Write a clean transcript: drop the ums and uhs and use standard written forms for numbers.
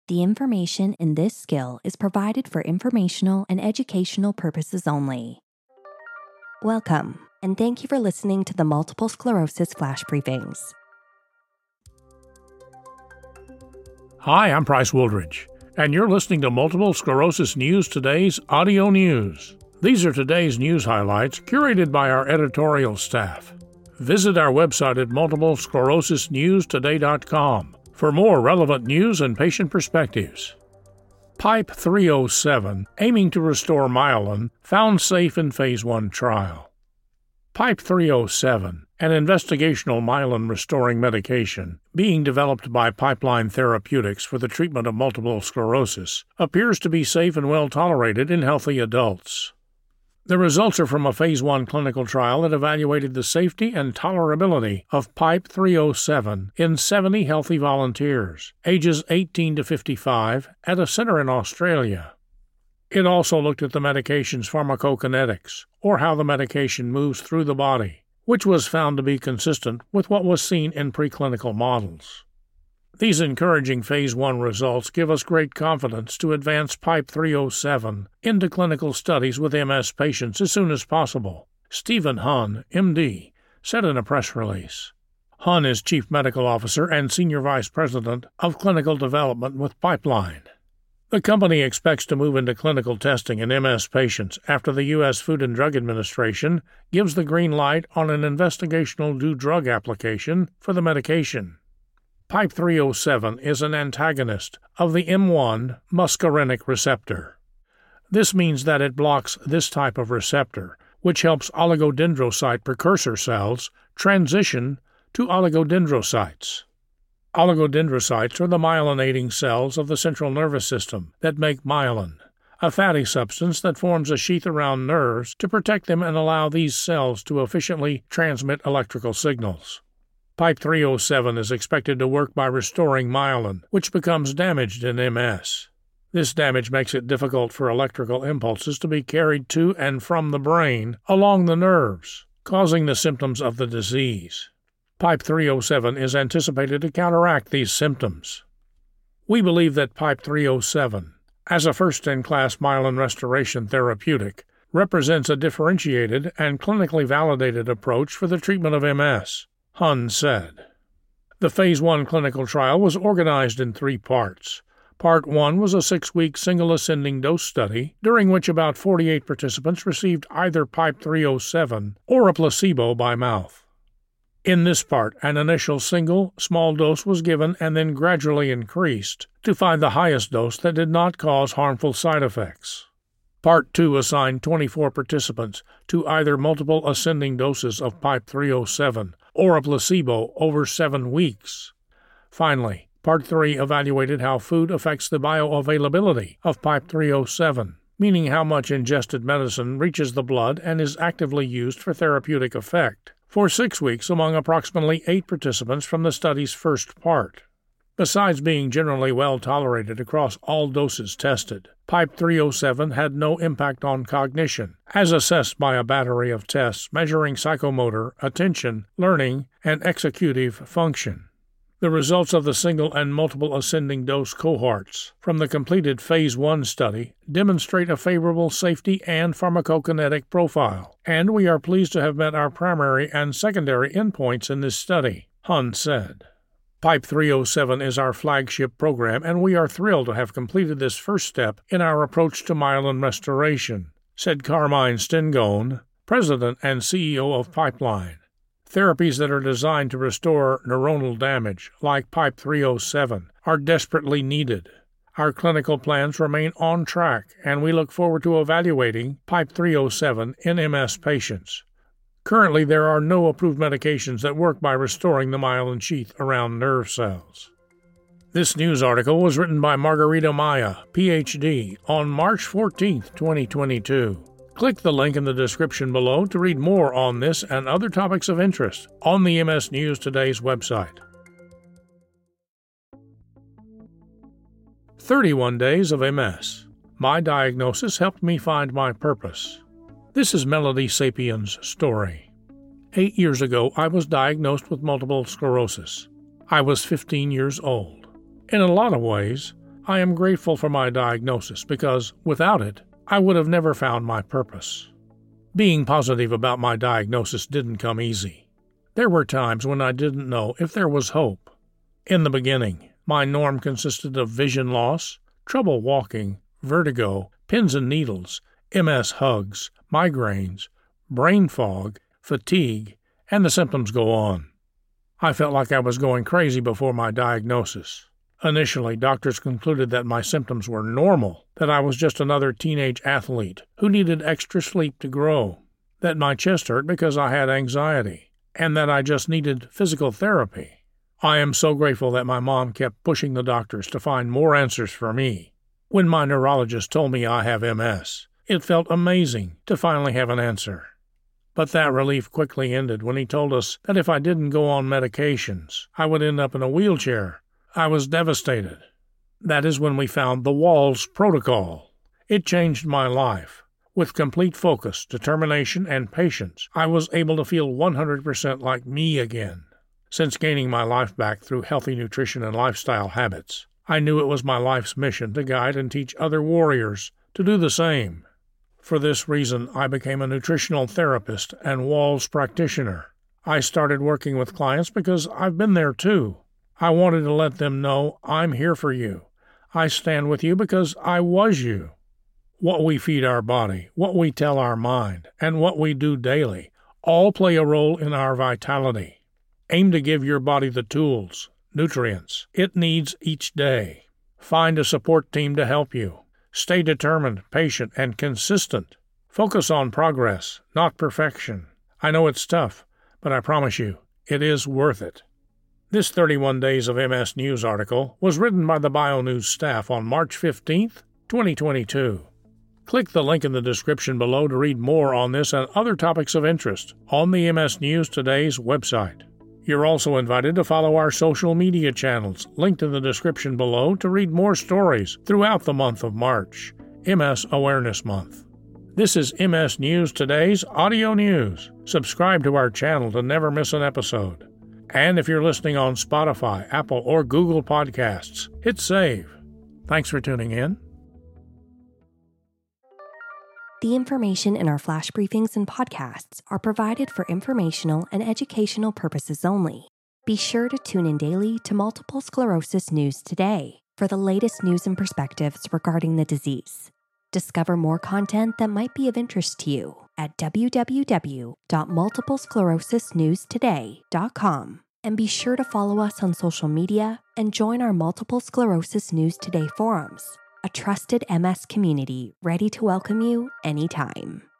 The information in this skill is provided for informational and educational purposes only. Welcome, and thank you for listening to the Multiple Sclerosis Flash Briefings. Hi, I'm Price Wooldridge, and you're listening to Multiple Sclerosis News Today's Audio News. These are today's news highlights curated by our editorial staff. Visit our website at multiplesclerosisnewstoday.com for more relevant news and patient perspectives. PIPE 307, aiming to restore myelin, found safe in Phase 1 trial. PIPE 307, an investigational myelin-restoring medication being developed by Pipeline Therapeutics for the treatment of multiple sclerosis, appears to be safe and well tolerated in healthy adults. The results are from a Phase 1 clinical trial that evaluated the safety and tolerability of PIPE 307 in 70 healthy volunteers, ages 18 to 55, at a center in Australia. It also looked at the medication's pharmacokinetics, or how the medication moves through the body, which was found to be consistent with what was seen in preclinical models. These encouraging Phase 1 results give us great confidence to advance PIPE 307 into clinical studies with MS patients as soon as possible, Stephen Hun, MD, said in a press release. Hun is Chief Medical Officer and Senior Vice President of Clinical Development with Pipeline. The company expects to move into clinical testing in MS patients after the U.S. Food and Drug Administration gives the green light on an investigational new drug application for the medication. PIPE 307 is an antagonist of the M1 muscarinic receptor. This means that it blocks this type of receptor, which helps oligodendrocyte precursor cells transition to oligodendrocytes. Oligodendrocytes are the myelinating cells of the central nervous system that make myelin, a fatty substance that forms a sheath around nerves to protect them and allow these cells to efficiently transmit electrical signals. PIPE 307 is expected to work by restoring myelin, which becomes damaged in MS. This damage makes it difficult for electrical impulses to be carried to and from the brain along the nerves, causing the symptoms of the disease. PIPE 307 is anticipated to counteract these symptoms. We believe that PIPE 307, as a first-in-class myelin restoration therapeutic, represents a differentiated and clinically validated approach for the treatment of MS, Hun said. The Phase 1 clinical trial was organized in 3 parts. Part 1 was a 6-week single ascending dose study, during which about 48 participants received either PIPE 307 or a placebo by mouth. In this part, an initial single, small dose was given and then gradually increased to find the highest dose that did not cause harmful side effects. Part 2 assigned 24 participants to either multiple ascending doses of PIPE 307 or a placebo over 7 weeks. Finally, Part 3 evaluated how food affects the bioavailability of PIPE 307, meaning how much ingested medicine reaches the blood and is actively used for therapeutic effect, for 6 weeks among approximately 8 participants from the study's first part. Besides being generally well tolerated across all doses tested, PIPE 307 had no impact on cognition, as assessed by a battery of tests measuring psychomotor, attention, learning, and executive function. The results of the single and multiple ascending dose cohorts from the completed Phase 1 study demonstrate a favorable safety and pharmacokinetic profile, and we are pleased to have met our primary and secondary endpoints in this study, Hun said. PIPE 307 is our flagship program, and we are thrilled to have completed this first step in our approach to myelin restoration, said Carmine Stengone, President and CEO of Pipeline. Therapies that are designed to restore neuronal damage, like PIPE 307, are desperately needed. Our clinical plans remain on track, and we look forward to evaluating PIPE 307 in MS patients. Currently, there are no approved medications that work by restoring the myelin sheath around nerve cells. This news article was written by Margarita Maya, Ph.D., on March 14, 2022. Click the link in the description below to read more on this and other topics of interest on the MS News Today's website. 31 Days of MS. My diagnosis helped me find my purpose. This is Melody Sapien's story. 8 years ago, I was diagnosed with multiple sclerosis. I was 15 years old. In a lot of ways, I am grateful for my diagnosis because, without it, I would have never found my purpose. Being positive about my diagnosis didn't come easy. There were times when I didn't know if there was hope. In the beginning, my norm consisted of vision loss, trouble walking, vertigo, pins and needles, MS hugs, migraines, brain fog, fatigue, and the symptoms go on. I felt like I was going crazy before my diagnosis. Initially, doctors concluded that my symptoms were normal, that I was just another teenage athlete who needed extra sleep to grow, that my chest hurt because I had anxiety, and that I just needed physical therapy. I am so grateful that my mom kept pushing the doctors to find more answers for me. When my neurologist told me I have MS, it felt amazing to finally have an answer. But that relief quickly ended when he told us that if I didn't go on medications, I would end up in a wheelchair. I was devastated. That is when we found the Walls Protocol. It changed my life. With complete focus, determination, and patience, I was able to feel 100% like me again. Since gaining my life back through healthy nutrition and lifestyle habits, I knew it was my life's mission to guide and teach other warriors to do the same. For this reason, I became a nutritional therapist and Walls practitioner. I started working with clients because I've been there too. I wanted to let them know I'm here for you. I stand with you because I was you. What we feed our body, what we tell our mind, and what we do daily all play a role in our vitality. Aim to give your body the tools, nutrients, it needs each day. Find a support team to help you. Stay determined, patient, and consistent. Focus on progress, not perfection. I know it's tough, but I promise you, it is worth it. This 31 Days of MS News article was written by the BioNews staff on March 15, 2022. Click the link in the description below to read more on this and other topics of interest on the MS News Today's website. You're also invited to follow our social media channels, linked in the description below, to read more stories throughout the month of March, MS Awareness Month. This is MS News Today's audio news. Subscribe to our channel to never miss an episode. And if you're listening on Spotify, Apple, or Google Podcasts, hit save. Thanks for tuning in. The information in our flash briefings and podcasts are provided for informational and educational purposes only. Be sure to tune in daily to Multiple Sclerosis News Today for the latest news and perspectives regarding the disease. Discover more content that might be of interest to you at www.multiplesclerosisnewstoday.com, and be sure to follow us on social media and join our Multiple Sclerosis News Today forums, a trusted MS community ready to welcome you anytime.